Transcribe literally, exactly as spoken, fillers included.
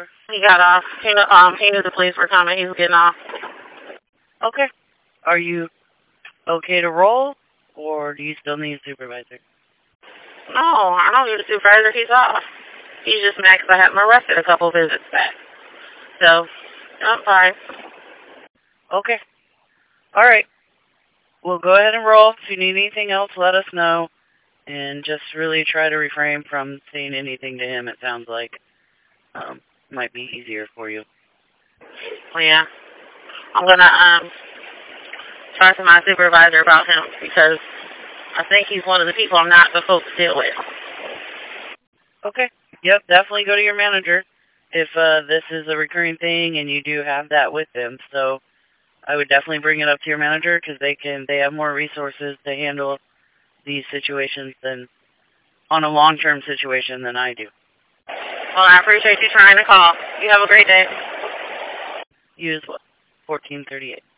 He got off. He, kn- um, he knew the police were coming. He was getting off. Okay. Are you okay to roll, or do you still need a supervisor? No, I don't need a supervisor. He's off. He's just mad 'cause I had him arrested a couple visits back. So, I'm fine. Okay. All right. Well, go ahead and roll. If you need anything else, let us know. And just really try to refrain from saying anything to him, it sounds like. Um, might be easier for you. Well, yeah. I'm going to um talk to my supervisor about him because I think he's one of the people I'm not supposed to deal with. Okay. Yep, definitely go to your manager if uh, this is a recurring thing and you do have that with them. So I would definitely bring it up to your manager because they can they have more resources to handle these situations than on a long-term situation than I do. Well, I appreciate you trying to call. You have a great day. You as well. fourteen thirty-eight.